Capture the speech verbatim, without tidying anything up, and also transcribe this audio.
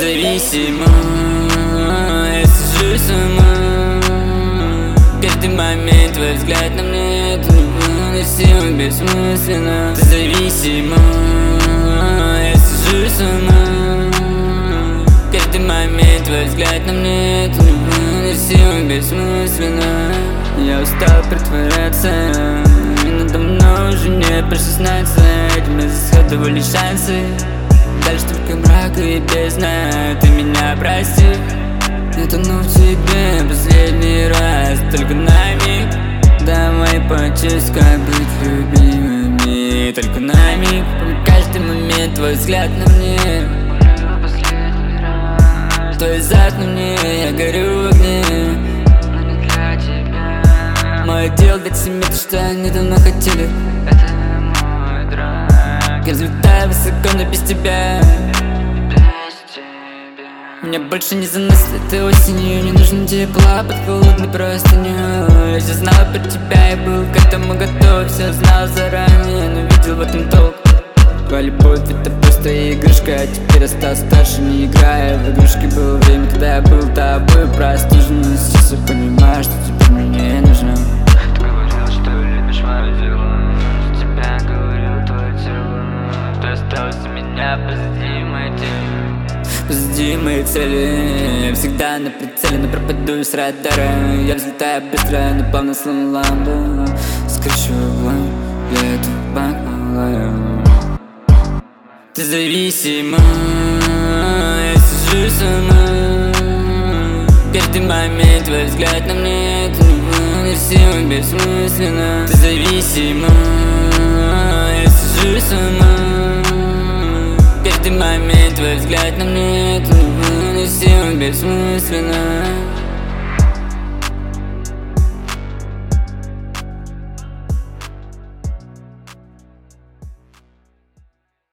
зависима, я сижу сама. Каждый момент твой взгляд на мне, это невыносимо, бессмысленно. Ты зависима, я сижу сама. Каждый момент твой взгляд на мне, это невыносимо, бессмысленно. Я устал притворяться, и надо мной уже не про шестнадцать. Мы засчитывали шансы, дальше только мрак и бездна. Ты меня прости, я тону в тебе последний раз. Только на миг, давай почувствуй, как быть любимыми. Только на миг, каждый момент твой взгляд на мне. Твой зад на мне, я горю в огне. Мое дело дать себе то, что они давно хотели. Это мой драг. Я взлетаю высоко, но без тебя. Без тебя. Меня больше не заносит этой осенью. Не нужно тепла под холодной простыней. Я все знал про тебя и был к этому готов. Все знал заранее, но видел в этом толк. Твоя любовь это просто игрушка, а теперь я стал старше, не играя в игрушки. Было время, когда я был тобой простужен, но сейчас я понимаю, что теперь мне не нужно. Ты говорил, что любишь мое дело, за тебя говорил твое тело. Ты осталась у меня позади моей цели. Позади моей цели, я всегда на прицеле, но пропаду с радара. Я взлетаю быстро, но плавно словно ламбо. Скрещиваю углом, я иду в банк, малая. Ты зависима, я сижу сама. Каждый момент твой взгляд на мне, это невыносимо, бессмысленно. Ты зависима, я сижу сама. Каждый момент твой взгляд на мне, это невыносимо, бессмысленно.